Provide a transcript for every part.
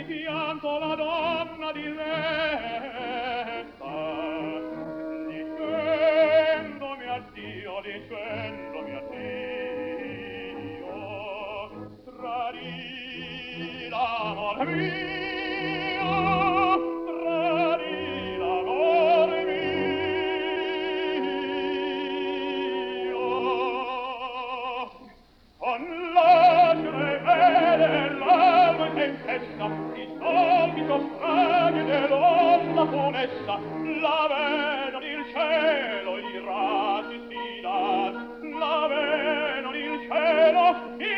pianto la donna di Letta, dicendomi addio, dicendomi addio, tradii l'amor mio, tradii l'amor mio, con lacrime dell'alma in tempesta, i solchi soffragi dell'onda funesta, la vedono il cielo, i raggi si dar, la vedono il cielo, i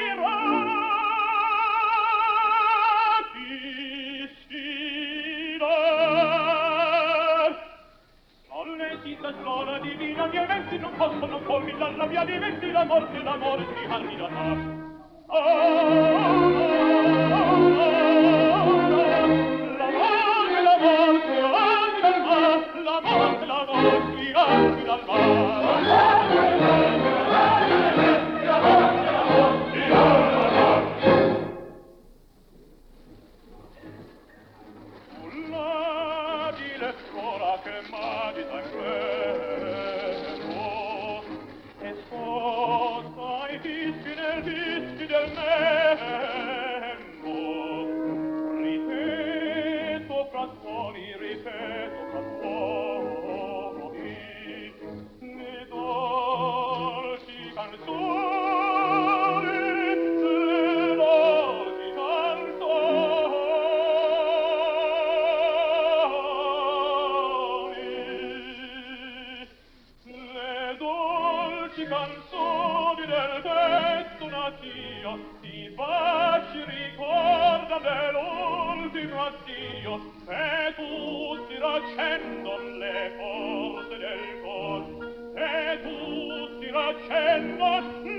raggi si dar. Non esiste sola divina, gli eventi non possono fulminare la via di venti, l'amor si arriverà. Canzoni del detto natio, i baci ricorda dell'ultimo addio, e tutti raccendono le forze del cor, e tutti raccendono